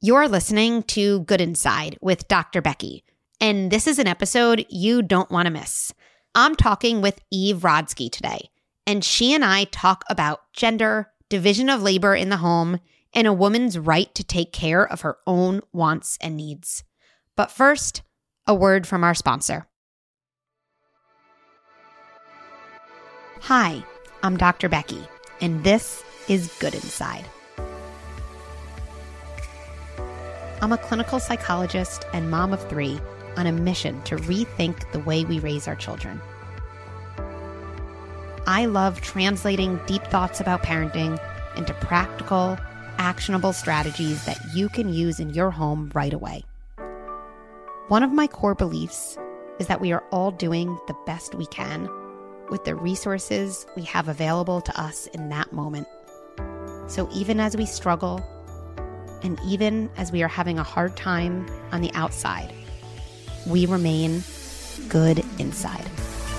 You're listening to Good Inside with Dr. Becky, and this is an episode you don't want to miss. I'm talking with Eve Rodsky today, and she and I talk about gender, division of labor in the home, and a woman's right to take care of her own wants and needs. But first, a word from our sponsor. Hi, I'm Dr. Becky, and this is Good Inside. I'm a clinical psychologist and mom of 3 on a mission to rethink the way we raise our children. I love translating deep thoughts about parenting into practical, actionable strategies that you can use in your home right away. One of my core beliefs is that we are all doing the best we can with the resources we have available to us in that moment. So even as we struggle, and even as we are having a hard time on the outside, we remain good inside.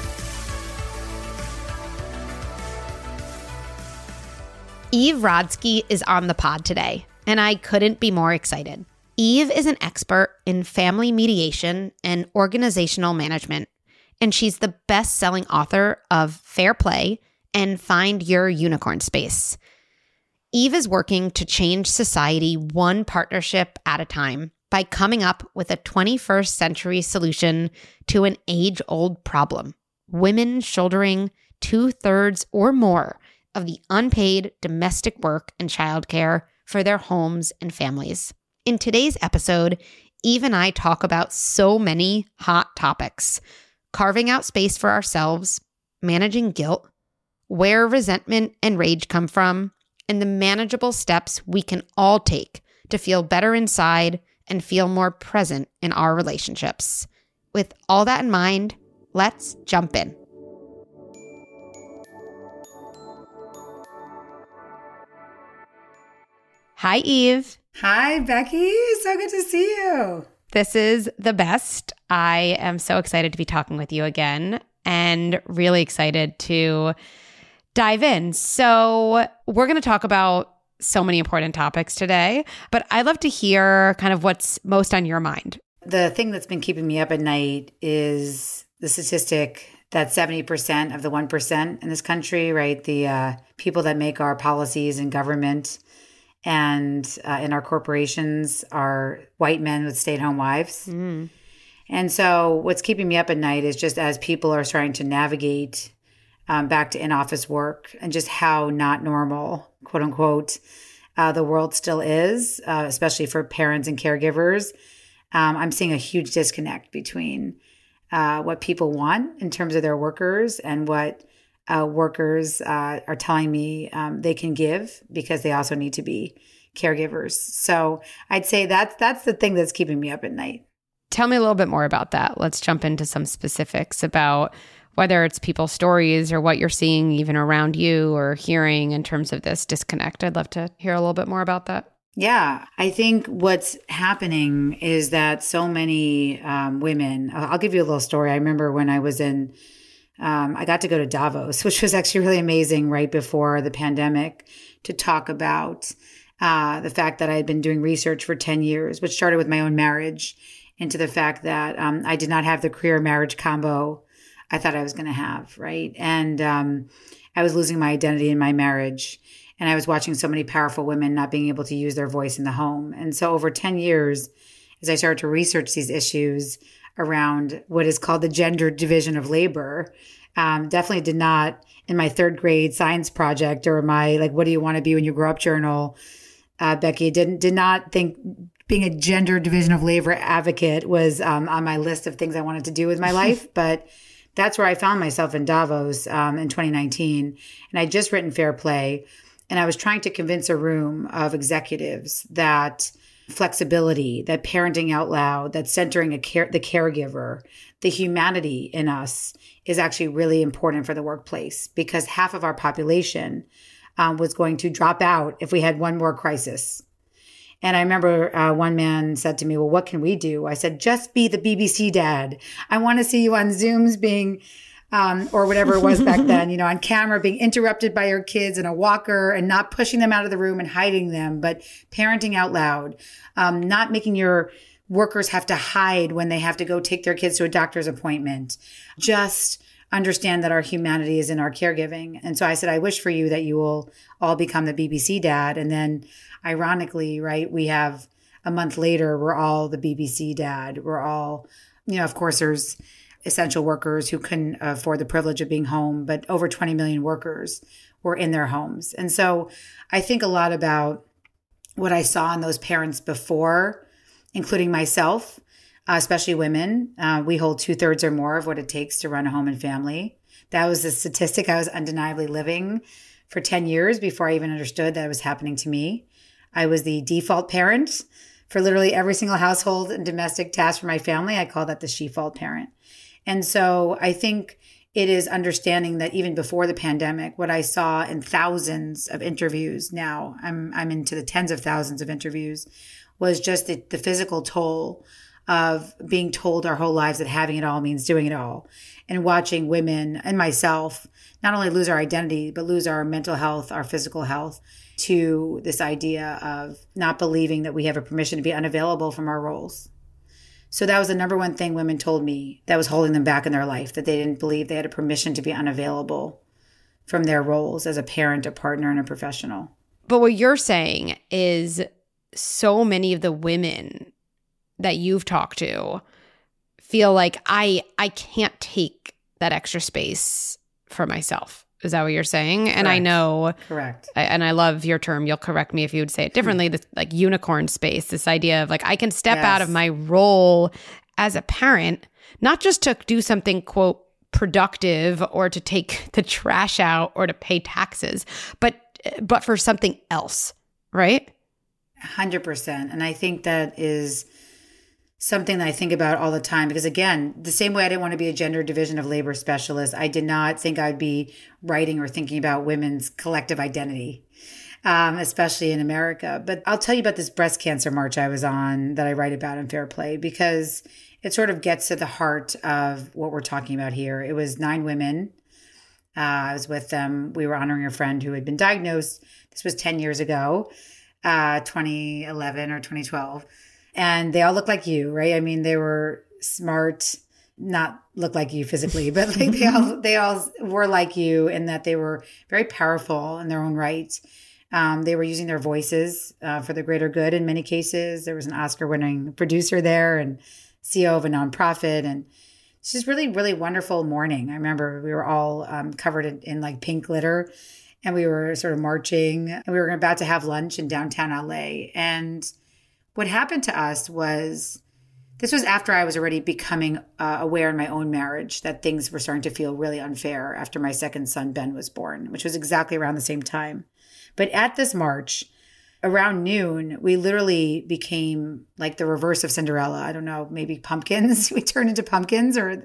Eve Rodsky is on the pod today, and I couldn't be more excited. Eve is an expert in family mediation and organizational management, and she's the best-selling author of Fair Play and Find Your Unicorn Space. Eve is working to change society one partnership at a time by coming up with a 21st century solution to an age-old problem: women shouldering 2/3 or more of the unpaid domestic work and childcare for their homes and families. In today's episode, Eve and I talk about so many hot topics: carving out space for ourselves, managing guilt, where resentment and rage come from, and the manageable steps we can all take to feel better inside and feel more present in our relationships. With all that in mind, let's jump in. Hi, Eve. Hi, Becky. So good to see you. This is the best. I am so excited to be talking with you again and really excited to dive in. So we're going to talk about so many important topics today, but I'd love to hear kind of what's most on your mind. The thing that's been keeping me up at night is the statistic that 70% of the 1% in this country, right? The people that make our policies in government and in our corporations are white men with stay-at-home wives. Mm. And so what's keeping me up at night is just as people are starting to navigate back to in-office work and just how not normal, quote unquote, the world still is, especially for parents and caregivers. I'm seeing a huge disconnect between what people want in terms of their workers and what workers are telling me they can give, because they also need to be caregivers. So I'd say that's the thing that's keeping me up at night. Tell me a little bit more about that. Let's jump into some specifics about whether it's people's stories or what you're seeing even around you or hearing in terms of this disconnect. I'd love to hear a little bit more about that. Yeah, I think what's happening is that so many women, I'll give you a little story. I remember when I was I got to go to Davos, which was actually really amazing right before the pandemic, to talk about the fact that I had been doing research for 10 years, which started with my own marriage, into the fact that I did not have the career marriage combo I thought I was going to have, right? And I was losing my identity in my marriage. And I was watching so many powerful women not being able to use their voice in the home. And so over 10 years, as I started to research these issues around what is called the gender division of labor, definitely did not, in my 3rd grade science project or my, what do you want to be when you grow up journal, Becky, did not think being a gender division of labor advocate was on my list of things I wanted to do with my life. But that's where I found myself in Davos in 2019. And I'd just written Fair Play. And I was trying to convince a room of executives that flexibility, that parenting out loud, that centering the caregiver, the humanity in us is actually really important for the workplace, because half of our population was going to drop out if we had one more crisis. And I remember one man said to me, well, what can we do? I said, just be the BBC dad. I want to see you on Zooms being or whatever it was back then, on camera, being interrupted by your kids in a walker and not pushing them out of the room and hiding them, but parenting out loud, not making your workers have to hide when they have to go take their kids to a doctor's appointment. Just understand that our humanity is in our caregiving. And so I said, I wish for you that you will all become the BBC dad. And then ironically, right, we have a month later, we're all the BBC dad. We're all, of course, there's essential workers who couldn't afford the privilege of being home, but over 20 million workers were in their homes. And so I think a lot about what I saw in those parents before, including myself, especially women. We hold 2/3 or more of what it takes to run a home and family. That was the statistic I was undeniably living for 10 years before I even understood that it was happening to me. I was the default parent for literally every single household and domestic task for my family. I call that the she-fault parent. And so I think it is understanding that even before the pandemic, what I saw in thousands of interviews now, I'm into the tens of thousands of interviews, was just the physical toll of being told our whole lives that having it all means doing it all. And watching women and myself not only lose our identity, but lose our mental health, our physical health, to this idea of not believing that we have a permission to be unavailable from our roles. So that was the number one thing women told me that was holding them back in their life, that they didn't believe they had a permission to be unavailable from their roles as a parent, a partner, and a professional. But what you're saying is so many of the women that you've talked to feel like I can't take that extra space for myself. Is that what you're saying? Correct. And I know, correct. And I love your term. You'll correct me if you would say it differently. This like unicorn space, this idea of like, I can step out of my role as a parent, not just to do something, quote, productive or to take the trash out or to pay taxes, but for something else, right? 100%. And I think that is something that I think about all the time, because again, the same way I didn't want to be a gender division of labor specialist, I did not think I'd be writing or thinking about women's collective identity, especially in America. But I'll tell you about this breast cancer march I was on that I write about in Fair Play, because it sort of gets to the heart of what we're talking about here. It was 9 women. I was with them. We were honoring a friend who had been diagnosed. This was 10 years ago, 2011 or 2012. And they all look like you, right? I mean, they were smart, not look like you physically, but like they all were like you in that they were very powerful in their own right. They were using their voices for the greater good in many cases. There was an Oscar-winning producer there and CEO of a nonprofit. And it's just really, really wonderful morning. I remember we were all covered in like pink glitter, and we were sort of marching, and we were about to have lunch in downtown LA. And what happened to us was, this was after I was already becoming aware in my own marriage that things were starting to feel really unfair after my second son, Ben, was born, which was exactly around the same time. But at this march, around noon, we literally became like the reverse of Cinderella. I don't know, maybe pumpkins. We turned into pumpkins, or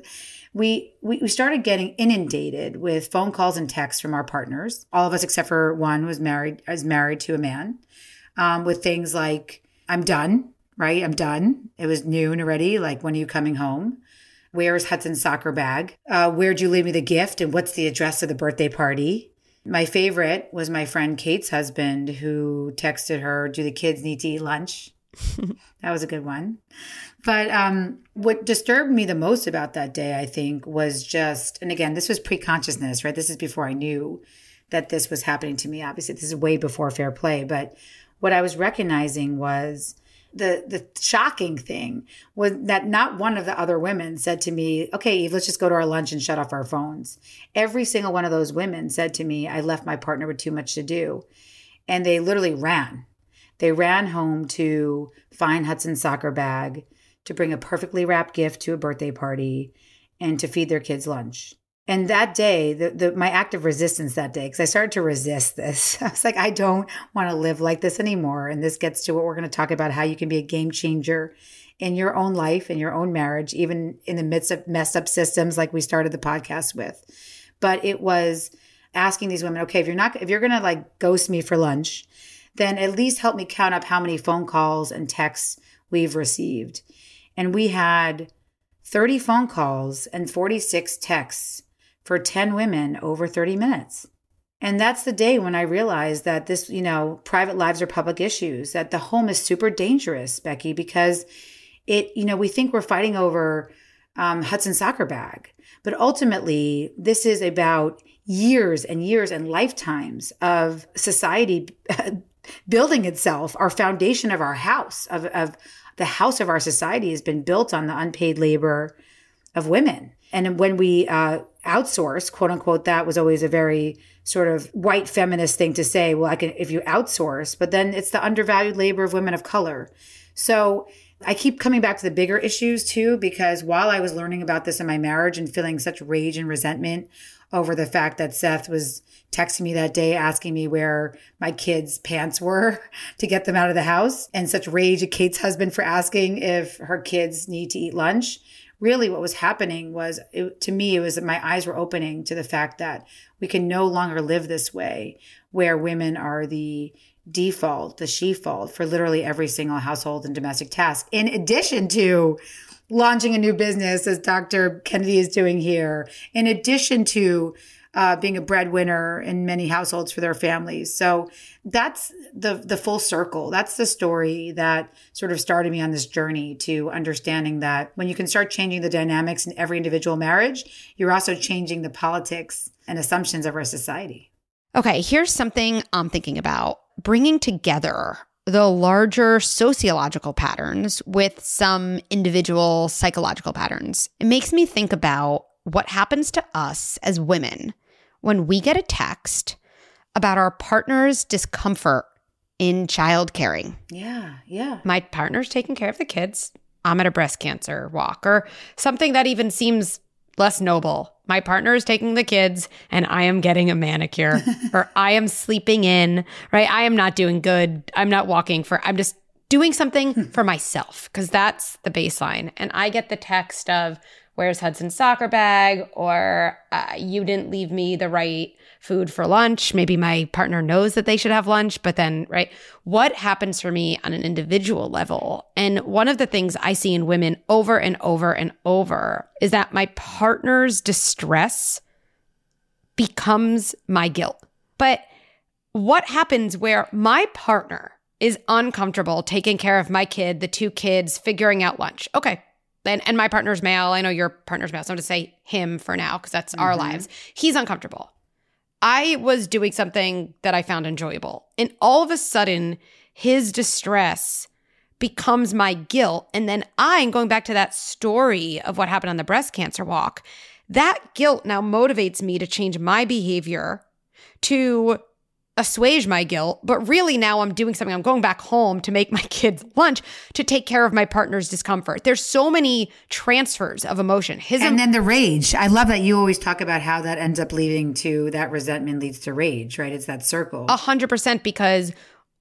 we started getting inundated with phone calls and texts from our partners. All of us except for one is married to a man, with things like, I'm done, right? I'm done. It was noon already. Like, when are you coming home? Where's Hudson's soccer bag? Where'd you leave me the gift? And what's the address of the birthday party? My favorite was my friend Kate's husband, who texted her, do the kids need to eat lunch? That was a good one. But what disturbed me the most about that day, I think, was just, and again, this was pre-consciousness, right? This is before I knew that this was happening to me. Obviously, this is way before Fair Play, but what I was recognizing was the shocking thing was that not one of the other women said to me, okay, Eve, let's just go to our lunch and shut off our phones. Every single one of those women said to me, I left my partner with too much to do. And they literally ran. They ran home to find Hudson's soccer bag, to bring a perfectly wrapped gift to a birthday party, and to feed their kids lunch. And that day, my act of resistance that day, because I started to resist this. I was like, I don't want to live like this anymore. And this gets to what we're going to talk about, how you can be a game changer in your own life, in your own marriage, even in the midst of messed up systems like we started the podcast with. But it was asking these women, okay, if you're going to like ghost me for lunch, then at least help me count up how many phone calls and texts we've received. And we had 30 phone calls and 46 texts for 10 women over 30 minutes. And that's the day when I realized that this, private lives are public issues, that the home is super dangerous, Becky, because we think we're fighting over Hudson soccer bag. But ultimately, this is about years and years and lifetimes of society building itself. Our foundation of our house, of the house of our society has been built on the unpaid labor of women. And when we outsource, quote unquote, that was always a very sort of white feminist thing to say, well, if you outsource, but then it's the undervalued labor of women of color. So I keep coming back to the bigger issues too, because while I was learning about this in my marriage and feeling such rage and resentment over the fact that Seth was texting me that day, asking me where my kids' pants were to get them out of the house, and such rage at Kate's husband for asking if her kids need to eat lunch. Really what was happening was, to me, it was that my eyes were opening to the fact that we can no longer live this way, where women are the default, the she-fault for literally every single household and domestic task, in addition to launching a new business, as Dr. Kennedy is doing here, in addition to being a breadwinner in many households for their families. So that's the full circle. That's the story that sort of started me on this journey to understanding that when you can start changing the dynamics in every individual marriage, you're also changing the politics and assumptions of our society. Okay, here's something I'm thinking about: bringing together the larger sociological patterns with some individual psychological patterns. It makes me think about what happens to us as women when we get a text about our partner's discomfort in child caring. Yeah. My partner's taking care of the kids. I'm at a breast cancer walk, or something that even seems less noble. My partner is taking the kids and I am getting a manicure, or I am sleeping in, right? I am not doing good. I'm just doing something for myself, because that's the baseline. And I get the text of, where's Hudson's soccer bag? Or you didn't leave me the right food for lunch. Maybe my partner knows that they should have lunch, but then, right? What happens for me on an individual level? And one of the things I see in women over and over and over is that my partner's distress becomes my guilt. But what happens where my partner is uncomfortable taking care of my kid, the two kids, figuring out lunch? Okay. And my partner's male. I know your partner's male, so I'm going to say him for now because that's our lives. He's uncomfortable. I was doing something that I found enjoyable. And all of a sudden, his distress becomes my guilt. And then I'm going back to that story of what happened on the breast cancer walk. That guilt now motivates me to change my behavior to assuage my guilt, but really now I'm doing something. I'm going back home to make my kids lunch to take care of my partner's discomfort. There's so many transfers of emotion. And then the rage. I love that you always talk about how that ends up leading to that resentment leads to rage, right? It's that circle. 100%, because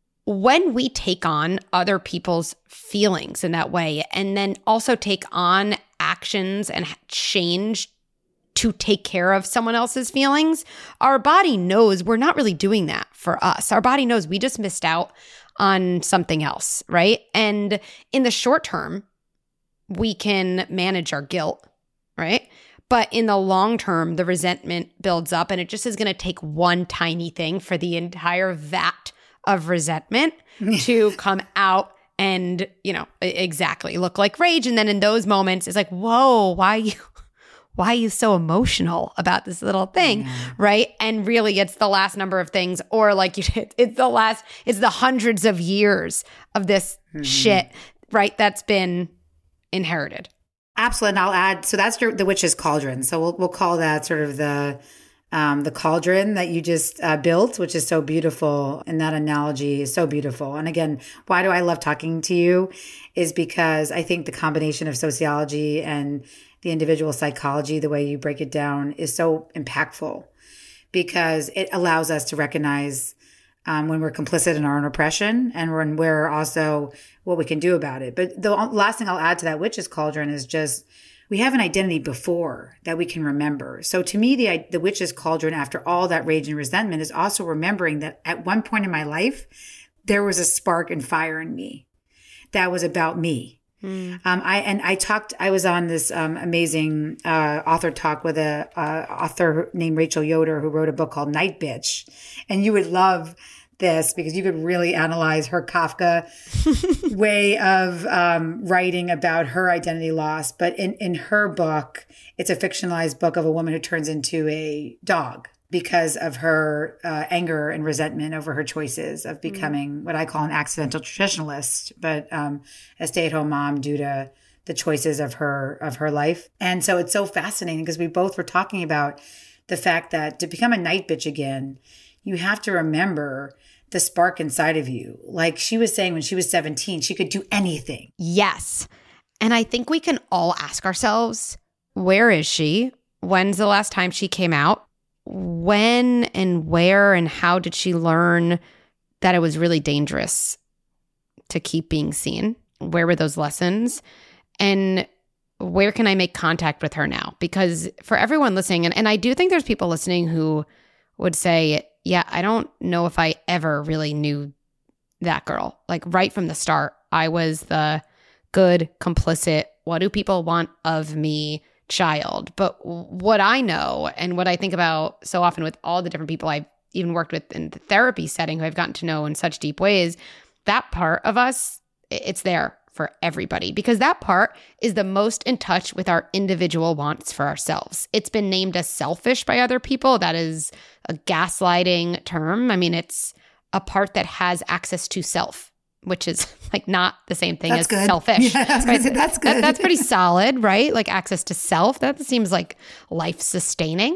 when we take on other people's feelings in that way, and then also take on actions and change to take care of someone else's feelings, our body knows we're not really doing that for us. Our body knows we just missed out on something else, right? And in the short term, we can manage our guilt, right? But in the long term, the resentment builds up, and it just is going to take one tiny thing for the entire vat of resentment to come out and, exactly look like rage. And then in those moments, it's like, whoa, why are you so emotional about this little thing, right? And really, it's the last number of things, or like it's the hundreds of years of this shit, right? That's been inherited. Absolutely. And I'll add, so that's the witch's cauldron. So we'll call that sort of the cauldron that you just built, which is so beautiful. And that analogy is so beautiful. And again, why do I love talking to you is because I think the combination of sociology and the individual psychology, the way you break it down, is so impactful, because it allows us to recognize when we're complicit in our own oppression, and when we're also what we can do about it. But the last thing I'll add to that witch's cauldron is just, we have an identity before that we can remember. So to me, the witch's cauldron, after all that rage and resentment, is also remembering that at one point in my life, there was a spark and fire in me that was about me. I was on this amazing author talk with a author named Rachel Yoder, who wrote a book called Night Bitch. And you would love this because you could really analyze her Kafka way of writing about her identity loss. But in her book, it's a fictionalized book of a woman who turns into a dog because of her anger and resentment over her choices of becoming what I call an accidental traditionalist, but a stay-at-home mom due to the choices of her life. And so it's so fascinating because we both were talking about the fact that to become a night bitch again, you have to remember the spark inside of you. Like she was saying when she was 17, she could do anything. Yes. And I think we can all ask ourselves, where is she? When's the last time she came out? When and where and how did she learn that it was really dangerous to keep being seen? Where were those lessons? And where can I make contact with her now? Because for everyone listening, and I do think there's people listening who would say, yeah, I don't know if I ever really knew that girl. Like right from the start, I was the good, complicit, what do people want of me child. But what I know and what I think about so often with all the different people I've even worked with in the therapy setting who I've gotten to know in such deep ways, that part of us, it's there for everybody because that part is the most in touch with our individual wants for ourselves. It's been named as selfish by other people. That is a gaslighting term. I mean, it's a part that has access to self, which is like not the same thing as good. Selfish. Yeah, that's good. That's pretty solid, right? Like access to self. That seems like life-sustaining.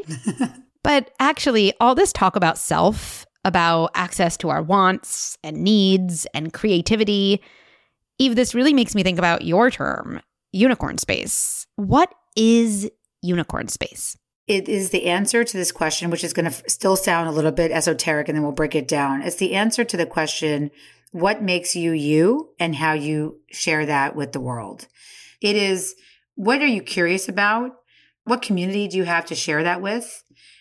But actually, all this talk about self, about access to our wants and needs and creativity, Eve, this really makes me think about your term, unicorn space. What is unicorn space? It is the answer to this question, which is going to still sound a little bit esoteric, and then we'll break it down. It's the answer to the question, what makes you you and how you share that with the world. It is, what are you curious about? What community do you have to share that with?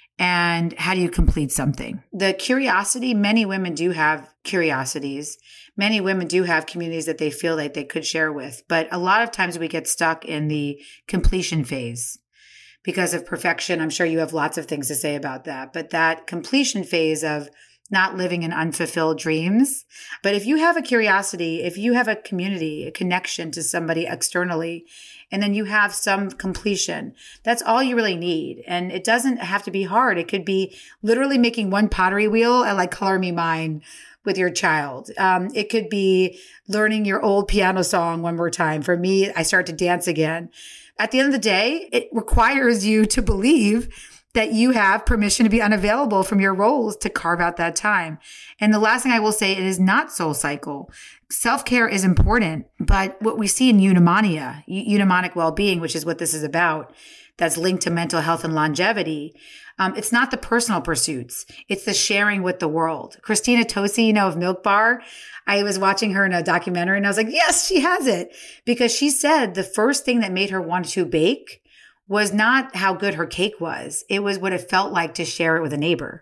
And how do you complete something? The curiosity, many women do have curiosities. Many women do have communities that they feel like they could share with. But a lot of times we get stuck in the completion phase because of perfection. I'm sure you have lots of things to say about that. But that completion phase of not living in unfulfilled dreams. But if you have a curiosity, if you have a community, a connection to somebody externally, and then you have some completion, that's all you really need. And it doesn't have to be hard. It could be literally making one pottery wheel at like Color Me Mine with your child. It could be learning your old piano song one more time. For me, I start to dance again. At the end of the day, it requires you to believe that you have permission to be unavailable from your roles to carve out that time. And the last thing I will say, it is not soul cycle. Self-care is important, but what we see in eudaimonia, eudaimonic well-being, which is what this is about, that's linked to mental health and longevity, it's not the personal pursuits. It's the sharing with the world. Christina Tosi, of Milk Bar, I was watching her in a documentary and I was like, yes, she has it. Because she said the first thing that made her want to bake was not how good her cake was. It was what it felt like to share it with a neighbor.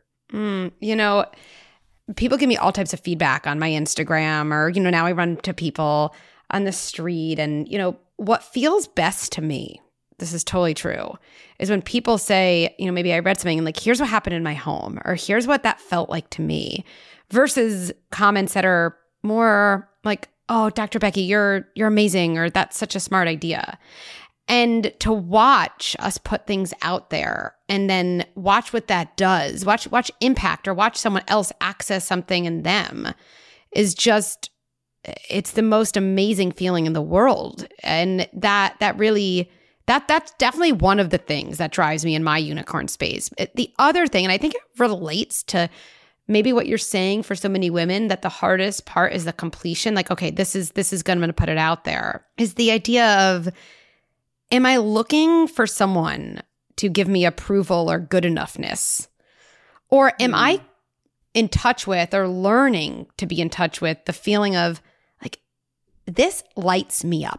People give me all types of feedback on my Instagram or, now I run to people on the street and, what feels best to me, this is totally true, is when people say, maybe I read something and like, here's what happened in my home or here's what that felt like to me versus comments that are more like, oh, Dr. Becky, you're amazing or that's such a smart idea. And to watch us put things out there and then watch what that does, watch impact or watch someone else access something in them is just, it's the most amazing feeling in the world. And that's definitely one of the things that drives me in my unicorn space. The other thing, and I think it relates to maybe what you're saying for so many women, that the hardest part is the completion. Like, okay, this is good, I'm going to put it out there, is the idea of, am I looking for someone to give me approval or good enoughness? Or am I in touch with or learning to be in touch with the feeling of like, this lights me up.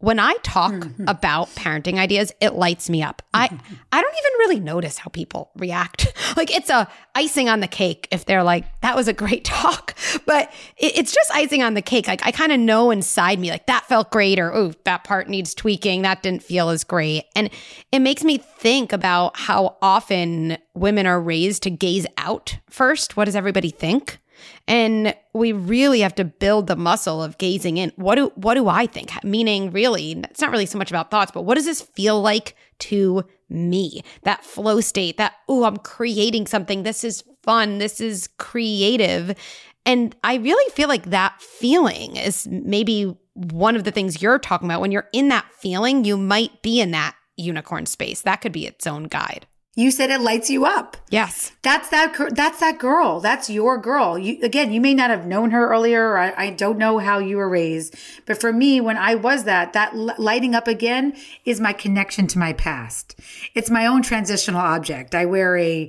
When I talk about parenting ideas, it lights me up. I don't even really notice how people react. Like it's a icing on the cake if they're like, that was a great talk. But it's just icing on the cake. Like I kind of know inside me, like that felt great, or oh, that part needs tweaking. That didn't feel as great. And it makes me think about how often women are raised to gaze out first. What does everybody think? And we really have to build the muscle of gazing in. What do I think? Meaning, really, it's not really so much about thoughts, but what does this feel like to me? That flow state, that, oh, I'm creating something. This is fun. This is creative. And I really feel like that feeling is maybe one of the things you're talking about. When you're in that feeling, you might be in that unicorn space. That could be its own guide. You said it lights you up. Yes. That's that girl. That's your girl. You may not have known her earlier, or I don't know how you were raised. But for me, when I was that lighting up again is my connection to my past. It's my own transitional object. I wear a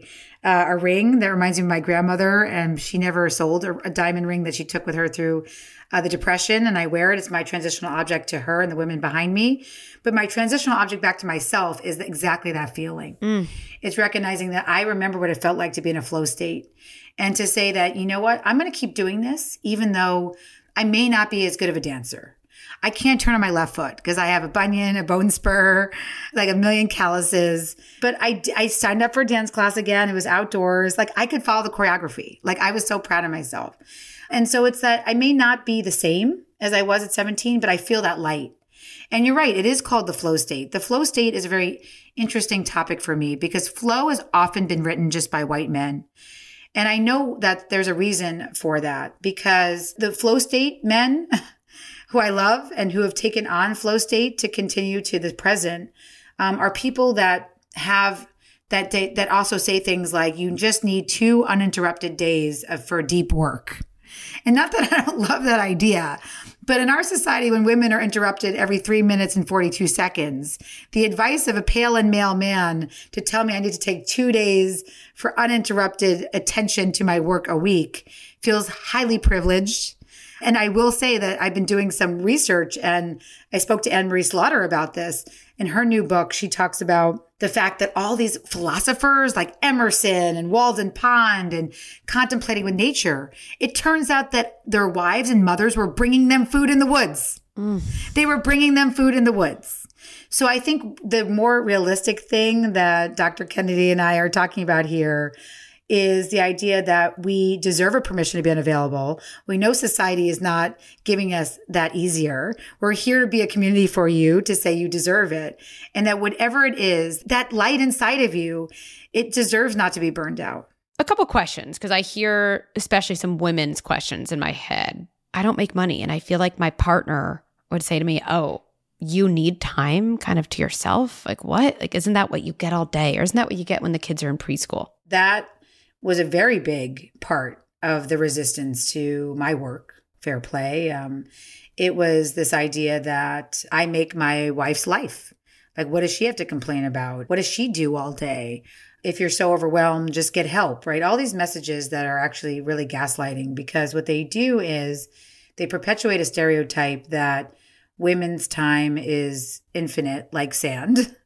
ring that reminds me of my grandmother, and she never sold a diamond ring that she took with her through the Depression, and I wear it. It's my transitional object to her and the women behind me. But my transitional object back to myself is exactly that feeling. It's recognizing that I remember what it felt like to be in a flow state, and to say that, you know what, I'm going to keep doing this, even though I may not be as good of a dancer. I can't turn on my left foot because I have a bunion, a bone spur, like a million calluses. But I signed up for a dance class again. It was outdoors. Like I could follow the choreography. Like I was so proud of myself. And so it's that I may not be the same as I was at 17, but I feel that light. And you're right. It is called the flow state. The flow state is a very interesting topic for me because flow has often been written just by white men. And I know that there's a reason for that, because the flow state men who I love and who have taken on flow state to continue to the present are people that have that also say things like, you just need 2 uninterrupted days for deep work. And not that I don't love that idea, but in our society, when women are interrupted every 3 minutes and 42 seconds, the advice of a pale and male man to tell me I need to take 2 days for uninterrupted attention to my work a week feels highly privileged. And I will say that I've been doing some research, and I spoke to Anne Marie Slaughter about this. In her new book, she talks about the fact that all these philosophers like Emerson and Walden Pond and Contemplating with Nature, it turns out that their wives and mothers were bringing them food in the woods. They were bringing them food in the woods. So I think the more realistic thing that Dr. Kennedy and I are talking about here is the idea that we deserve a permission to be unavailable. We know society is not giving us that easier. We're here to be a community for you, to say you deserve it. And that whatever it is, that light inside of you, it deserves not to be burned out. A couple questions, because I hear especially some women's questions in my head. I don't make money, and I feel like my partner would say to me, oh, you need time kind of to yourself? Like what? Like, isn't that what you get all day? Or isn't that what you get when the kids are in preschool? That was a very big part of the resistance to my work, Fair Play. It was this idea that I make my wife's life. Like, what does she have to complain about? What does she do all day? If you're so overwhelmed, just get help, right? All these messages that are actually really gaslighting, because what they do is they perpetuate a stereotype that women's time is infinite, like sand,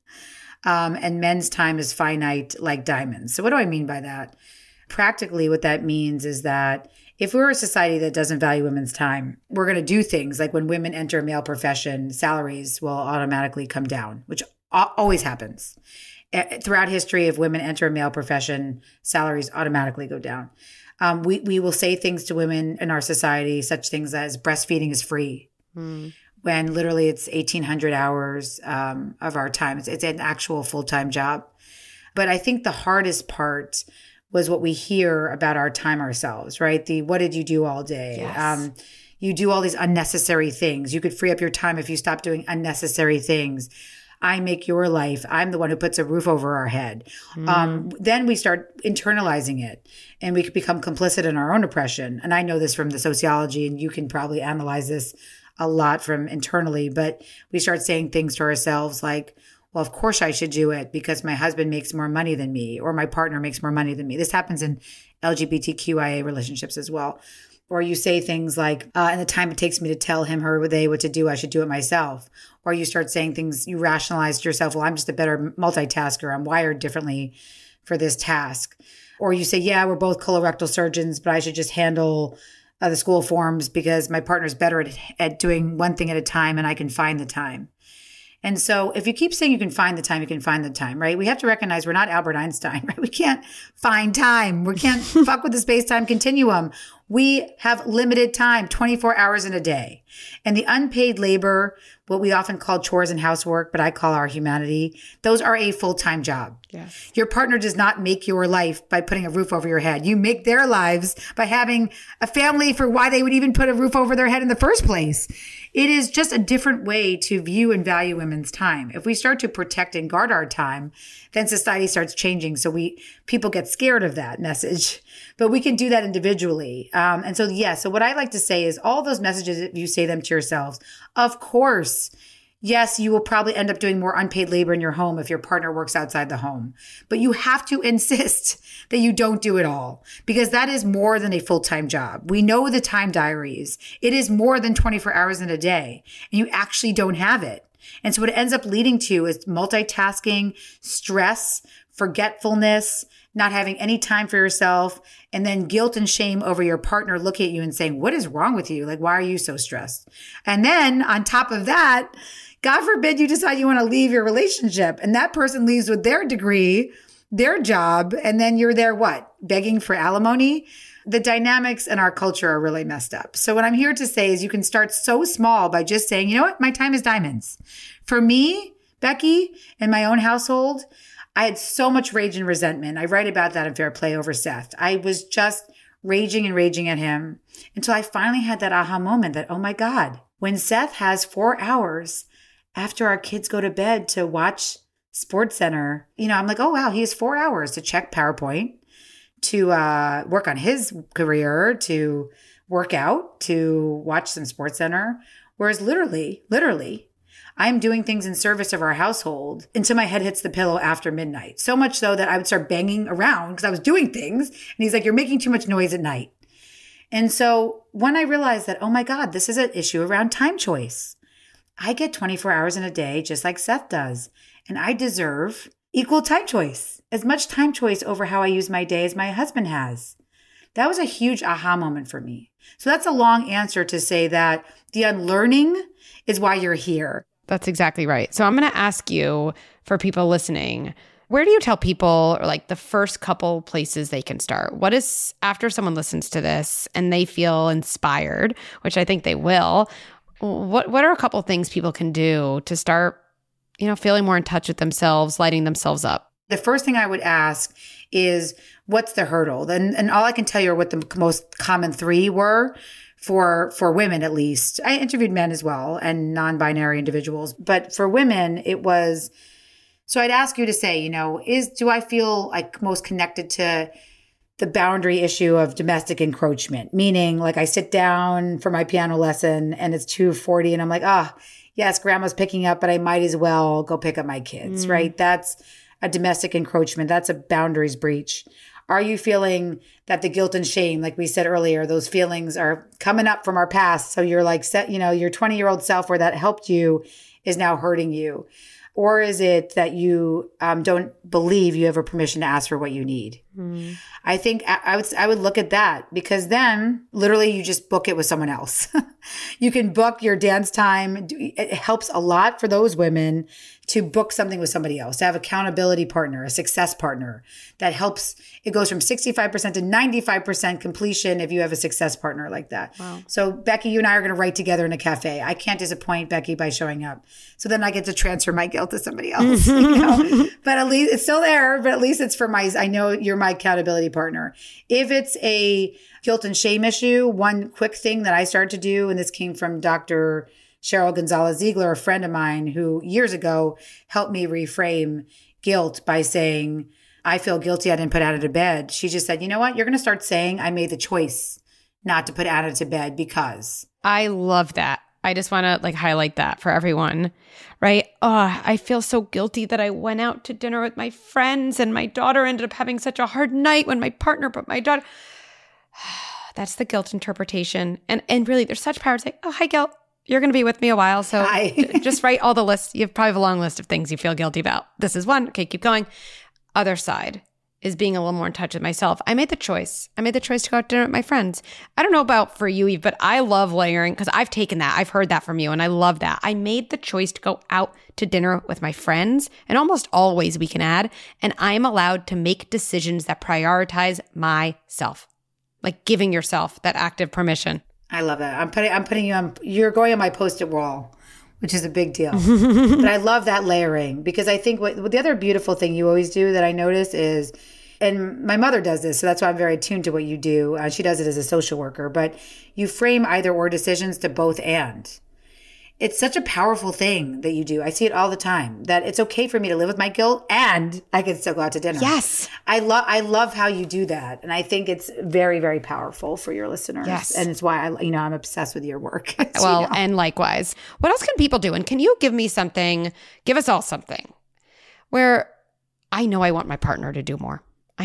and men's time is finite, like diamonds. So what do I mean by that? Practically, what that means is that if we're a society that doesn't value women's time, we're going to do things like when women enter a male profession, salaries will automatically come down, which always happens. Throughout history, if women enter a male profession, salaries automatically go down. We will say things to women in our society, such things as breastfeeding is free, when literally it's 1,800 hours of our time. It's an actual full-time job. But I think the hardest part was what we hear about our time ourselves, right? What did you do all day? Yes. You do all these unnecessary things. You could free up your time if you stop doing unnecessary things. I make your life. I'm the one who puts a roof over our head. Then we start internalizing it, and we become complicit in our own oppression. And I know this from the sociology, and you can probably analyze this a lot from internally, but we start saying things to ourselves like, well, of course I should do it because my husband makes more money than me, or my partner makes more money than me. This happens in LGBTQIA relationships as well. Or you say things like, and the time it takes me to tell him, her, they what to do, I should do it myself. Or you start saying things, you rationalize to yourself, well, I'm just a better multitasker. I'm wired differently for this task. Or you say, yeah, we're both colorectal surgeons, but I should just handle the school forms because my partner's better at doing one thing at a time and I can find the time. And so if you keep saying you can find the time, you can find the time, right? We have to recognize we're not Albert Einstein, right? We can't find time. We can't fuck with the space-time continuum. We have limited time, 24 hours in a day. And the unpaid labor, what we often call chores and housework, but I call our humanity, those are a full-time job. Yes. Your partner does not make your life by putting a roof over your head. You make their lives by having a family for why they would even put a roof over their head in the first place. It is just a different way to view and value women's time. If we start to protect and guard our time, then society starts changing. So people get scared of that message, but we can do that individually. So what I like to say is all those messages, if you say them to yourselves, of course, yes, you will probably end up doing more unpaid labor in your home if your partner works outside the home. But you have to insist that you don't do it all because that is more than a full-time job. We know the time diaries. It is more than 24 hours in a day, and you actually don't have it. And so what it ends up leading to is multitasking, stress, forgetfulness, not having any time for yourself, and then guilt and shame over your partner looking at you and saying, what is wrong with you? Like, why are you so stressed? And then on top of that, God forbid you decide you want to leave your relationship and that person leaves with their degree, their job, and then you're there, what? Begging for alimony? The dynamics in our culture are really messed up. So what I'm here to say is you can start so small by just saying, you know what? My time is diamonds. For me, Becky, in my own household, I had so much rage and resentment. I write about that in Fair Play over Seth. I was just raging at him until I finally had that aha moment that, oh my God, when Seth has 4 hours after our kids go to bed to watch SportsCenter, I'm like, oh, wow, he has 4 hours to check PowerPoint, to work on his career, to work out, to watch some SportsCenter. Whereas literally, I'm doing things in service of our household until my head hits the pillow after midnight. So much so that I would start banging around because I was doing things. And he's like, you're making too much noise at night. And so when I realized that, oh my God, this is an issue around time choice. I get 24 hours in a day, just like Seth does. And I deserve equal time choice, as much time choice over how I use my day as my husband has. That was a huge aha moment for me. So that's a long answer to say that the unlearning is why you're here. That's exactly right. So I'm going to ask you, for people listening, where do you tell people, or like the first couple places they can start? What is, after someone listens to this and they feel inspired, which I think they will, what are a couple things people can do to start, feeling more in touch with themselves, lighting themselves up? The first thing I would ask is, what's the hurdle? And all I can tell you are what the most common three were for women, at least. I interviewed men as well and non-binary individuals. But for women, it was, so I'd ask you to say, do I feel like most connected to the boundary issue of domestic encroachment? Meaning, like, I sit down for my piano lesson and it's 2:40 and I'm like, yes, grandma's picking up, but I might as well go pick up my kids, right? That's a domestic encroachment. That's a boundaries breach. Are you feeling that the guilt and shame, like we said earlier, those feelings are coming up from our past? So you're like, your 20-year-old self where that helped you is now hurting you. Or is it that you don't believe you have a permission to ask for what you need? I think I would look at that, because then literally you just book it with someone else. You can book your dance time. It helps a lot for those women to book something with somebody else, to have accountability partner, a success partner that helps. It goes from 65% to 95% completion if you have a success partner like that. Wow. So Becky, you and I are going to write together in a cafe. I can't disappoint Becky by showing up. So then I get to transfer my guilt to somebody else. But at least it's still there, but at least it's for I know you're my accountability partner. If it's a guilt and shame issue, one quick thing that I started to do, and this came from Dr. Cheryl Gonzalez-Ziegler, a friend of mine who years ago helped me reframe guilt by saying, I feel guilty I didn't put Anna to bed. She just said, you know what? You're going to start saying I made the choice not to put Anna to bed because. I love that. I just want to highlight that for everyone, right? Oh, I feel so guilty that I went out to dinner with my friends and my daughter ended up having such a hard night when my partner put my daughter. That's the guilt interpretation. And really, there's such power to say, oh, hi, guilt. You're going to be with me a while. So just write all the lists. You probably have a long list of things you feel guilty about. This is one. Okay, keep going. Other side is being a little more in touch with myself. I made the choice. I made the choice to go out to dinner with my friends. I don't know about for you, Eve, but I love layering because I've taken that. I've heard that from you and I love that. I made the choice to go out to dinner with my friends, and almost always we can add, and I'm allowed to make decisions that prioritize myself, like giving yourself that active permission. I love that. I'm putting you on, you're going on my Post-it wall, which is a big deal. But I love that layering because I think what the other beautiful thing you always do that I notice is, and my mother does this, so that's why I'm very attuned to what you do. She does it as a social worker, but you frame either or decisions to both and. It's such a powerful thing that you do. I see it all the time, that it's okay for me to live with my guilt and I can still go out to dinner. Yes. I love how you do that. And I think it's very, very powerful for your listeners. Yes. And it's why I'm obsessed with your work. Well, and likewise. What else can people do? And can you give us all something where I know I want my partner to do more. I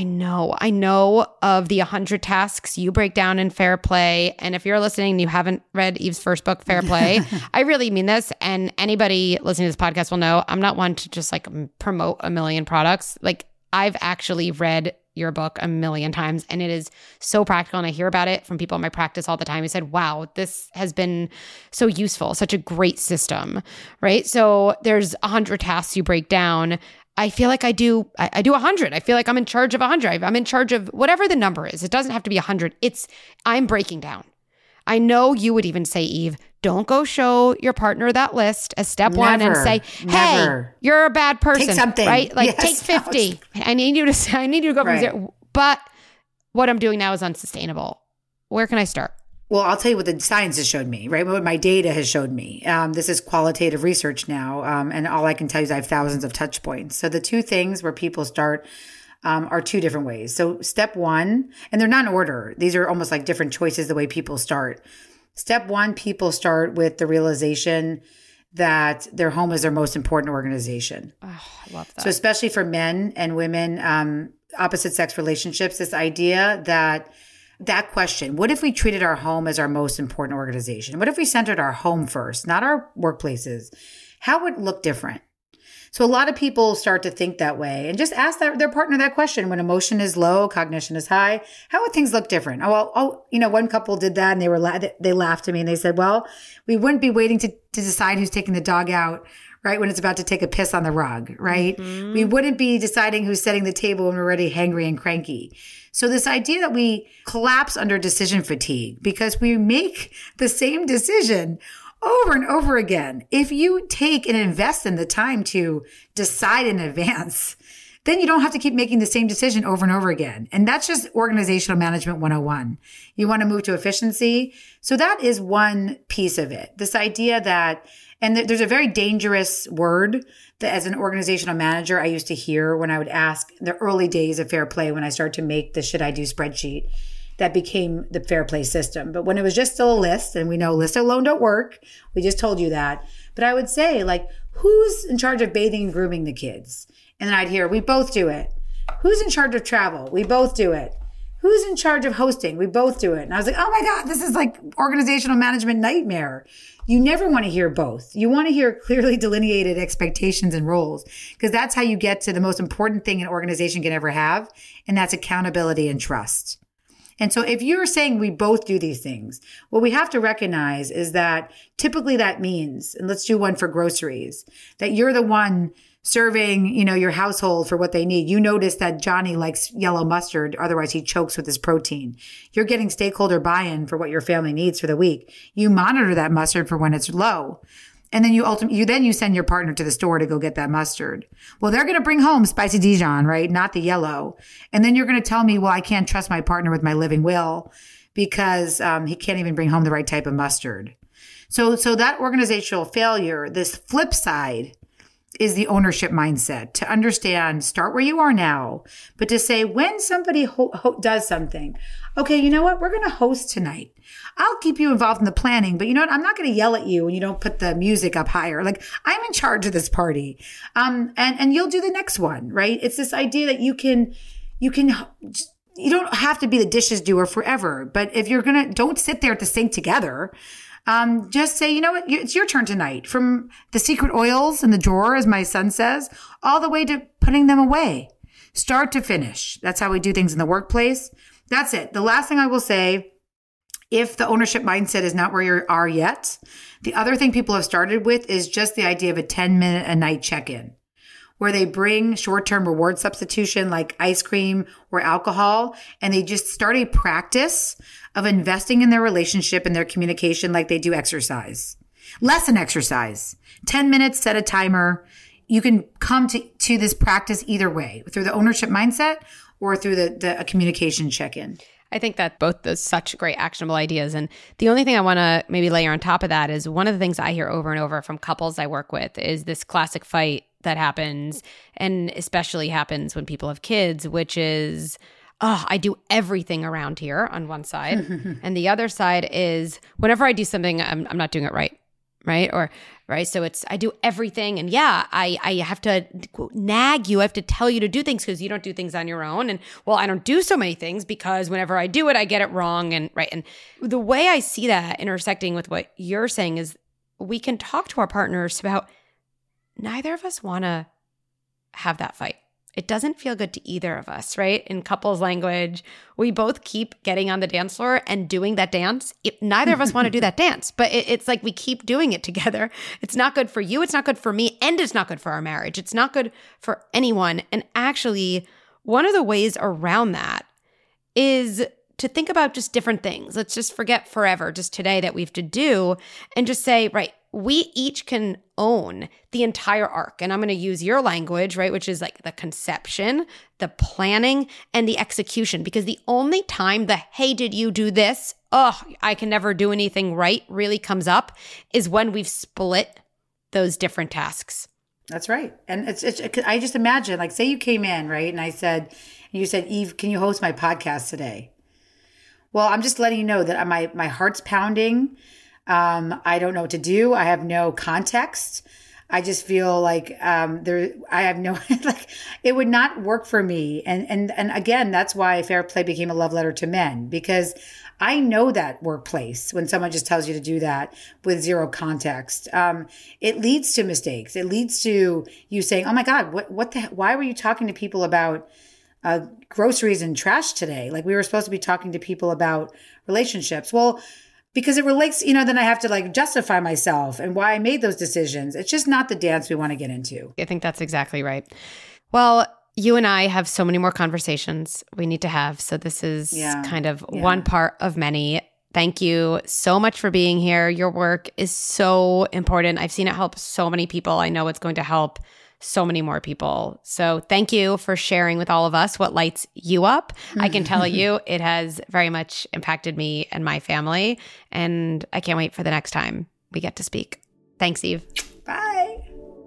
know of the 100 tasks you break down in Fair Play. And if you're listening and you haven't read Eve's first book, Fair Play, I really mean this. And anybody listening to this podcast will know I'm not one to just like promote a million products. Like I've actually read your book a million times and it is so practical. And I hear about it from people in my practice all the time who said, wow, this has been so useful, such a great system, right? So there's 100 tasks you break down. I feel like I do 100. I feel like I'm in charge of 100. I'm in charge of whatever the number is. It doesn't have to be 100. I'm breaking down. I know you would even say, Eve, don't go show your partner that list as step one and say, hey, you're a bad person. Take something. Right? Like take 50. I need you to go from zero. But what I'm doing now is unsustainable. Where can I start? Well, I'll tell you what the science has showed me, right? What my data has showed me. This is qualitative research now. And all I can tell you is I have thousands of touch points. So the two things where people start are two different ways. So step one, and they're not in order. These are almost like different choices the way people start. Step one, people start with the realization that their home is their most important organization. Oh, I love that. So especially for men and women, opposite sex relationships, this idea that question, what if we treated our home as our most important organization? What if we centered our home first, not our workplaces? How would it look different? So a lot of people start to think that way and just ask their partner that question. When emotion is low, cognition is high, how would things look different? One couple did that and they laughed at me and they said, well, we wouldn't be waiting to decide who's taking the dog out, right? When it's about to take a piss on the rug, right? Mm-hmm. We wouldn't be deciding who's setting the table when we're already hangry and cranky. So this idea that we collapse under decision fatigue because we make the same decision over and over again. If you take and invest in the time to decide in advance, then you don't have to keep making the same decision over and over again. And that's just organizational management 101. You want to move to efficiency. So that is one piece of it. This idea that, and there's a very dangerous word that as an organizational manager, I used to hear when I would ask the early days of Fair Play, when I started to make the should I do spreadsheet that became the Fair Play system. But when it was just still a list, and we know lists alone don't work, we just told you that. But I would say, like, who's in charge of bathing and grooming the kids? And then I'd hear, we both do it. Who's in charge of travel? We both do it. Who's in charge of hosting? We both do it. And I was like, oh my God, this is like organizational management nightmare. You never want to hear both. You want to hear clearly delineated expectations and roles, because that's how you get to the most important thing an organization can ever have. And that's accountability and trust. And so if you're saying we both do these things, what we have to recognize is that typically that means, and let's do one for groceries, that you're the one serving, your household for what they need. You notice that Johnny likes yellow mustard, otherwise he chokes with his protein. You're getting stakeholder buy-in for what your family needs for the week. You monitor that mustard for when it's low. And then you send your partner to the store to go get that mustard. Well, they're going to bring home spicy Dijon, right? Not the yellow. And then you're going to tell me, well, I can't trust my partner with my living will because he can't even bring home the right type of mustard. So that organizational failure, this flip side, is the ownership mindset, to understand, start where you are now, but to say when somebody does something, okay, you know what? We're going to host tonight. I'll keep you involved in the planning, but you know what? I'm not going to yell at you when you don't put the music up higher. Like, I'm in charge of this party. And you'll do the next one, right? It's this idea that you can you don't have to be the dishes doer forever. But if you're don't sit there at the sink together. Just say, you know what, it's your turn tonight. From the secret oils in the drawer, as my son says, all the way to putting them away. Start to finish. That's how we do things in the workplace. That's it. The last thing I will say, if the ownership mindset is not where you are yet, the other thing people have started with is just the idea of a 10-minute a night check-in, where they bring short-term reward substitution like ice cream or alcohol, and they just start a practice of investing in their relationship and their communication like they do exercise. Less than exercise. 10 minutes, set a timer. You can come to this practice either way, through the ownership mindset or through the communication check-in. I think that both those such great actionable ideas. And the only thing I want to maybe layer on top of that is one of the things I hear over and over from couples I work with is this classic fight that happens, and especially happens when people have kids, which is, I do everything around here on one side. And the other side is whenever I do something, I'm not doing it right. Right. Or, right. So I do everything. And yeah, I have to nag you. I have to tell you to do things because you don't do things on your own. And well, I don't do so many things because whenever I do it, I get it wrong. And right. And the way I see that intersecting with what you're saying is we can talk to our partners about neither of us want to have that fight. It doesn't feel good to either of us, right? In couples language, we both keep getting on the dance floor and doing that dance. Neither of us want to do that dance, but it's like we keep doing it together. It's not good for you. It's not good for me. And it's not good for our marriage. It's not good for anyone. And actually, one of the ways around that is to think about just different things. Let's just forget forever, just today that we have to do, and just say, right, we each can own the entire arc. And I'm going to use your language, right, which is like the conception, the planning, and the execution. Because the only time the, hey, did you do this? Oh, I can never do anything right really comes up is when we've split those different tasks. That's right. And I just imagine, like, say you came in, right? And you said, Eve, can you host my podcast today? Well, I'm just letting you know that my heart's pounding. I don't know what to do. I have no context. I just feel like I have no like it would not work for me. And again, that's why Fair Play became a love letter to men, because I know that workplace when someone just tells you to do that with zero context. It leads to mistakes. It leads to you saying, "Oh my God, why were you talking to people about groceries and trash today? Like we were supposed to be talking to people about relationships." Well, because it relates, then I have to like justify myself and why I made those decisions. It's just not the dance we want to get into. I think that's exactly right. Well, you and I have so many more conversations we need to have. So this is kind of one part of many. Thank you so much for being here. Your work is so important. I've seen it help so many people. I know it's going to help so many more people. So thank you for sharing with all of us what lights you up. I can tell you it has very much impacted me and my family. And I can't wait for the next time we get to speak. Thanks, Eve. Bye.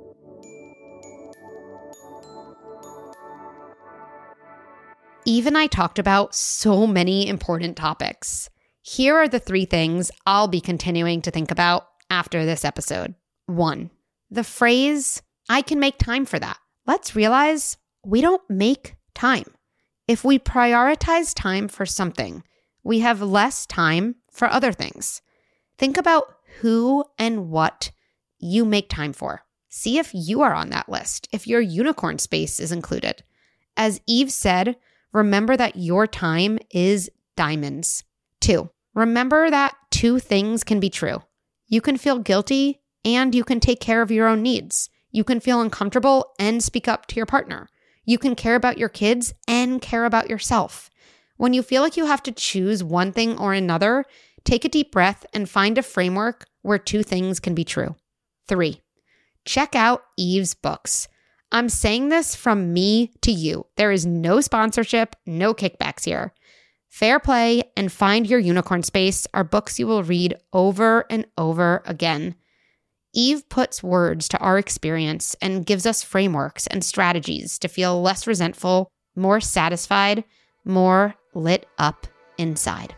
Eve and I talked about so many important topics. Here are the 3 things I'll be continuing to think about after this episode. 1, the phrase, I can make time for that. Let's realize we don't make time. If we prioritize time for something, we have less time for other things. Think about who and what you make time for. See if you are on that list, if your unicorn space is included. As Eve said, remember that your time is diamonds. 2, remember that 2 things can be true. You can feel guilty and you can take care of your own needs. You can feel uncomfortable and speak up to your partner. You can care about your kids and care about yourself. When you feel like you have to choose one thing or another, take a deep breath and find a framework where 2 things can be true. 3, check out Eve's books. I'm saying this from me to you. There is no sponsorship, no kickbacks here. Fair Play and Find Your Unicorn Space are books you will read over and over again. Eve puts words to our experience and gives us frameworks and strategies to feel less resentful, more satisfied, more lit up inside.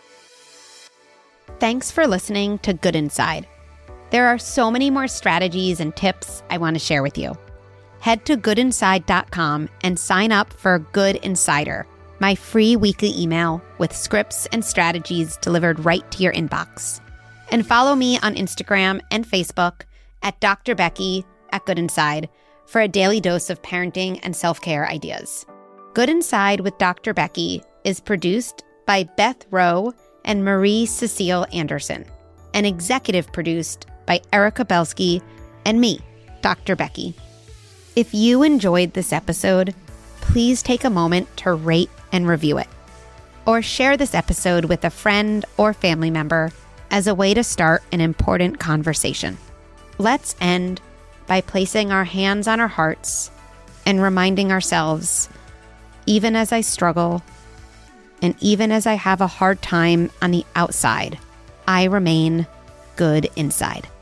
Thanks for listening to Good Inside. There are so many more strategies and tips I want to share with you. Head to goodinside.com and sign up for Good Insider, my free weekly email with scripts and strategies delivered right to your inbox. And follow me on Instagram and Facebook at Dr. Becky at Good Inside for a daily dose of parenting and self-care ideas. Good Inside with Dr. Becky is produced by Beth Rowe and Marie Cecile Anderson, and executive produced by Erica Belsky and me, Dr. Becky. If you enjoyed this episode, please take a moment to rate and review it, or share this episode with a friend or family member as a way to start an important conversation. Let's end by placing our hands on our hearts and reminding ourselves, even as I struggle, and even as I have a hard time on the outside, I remain good inside.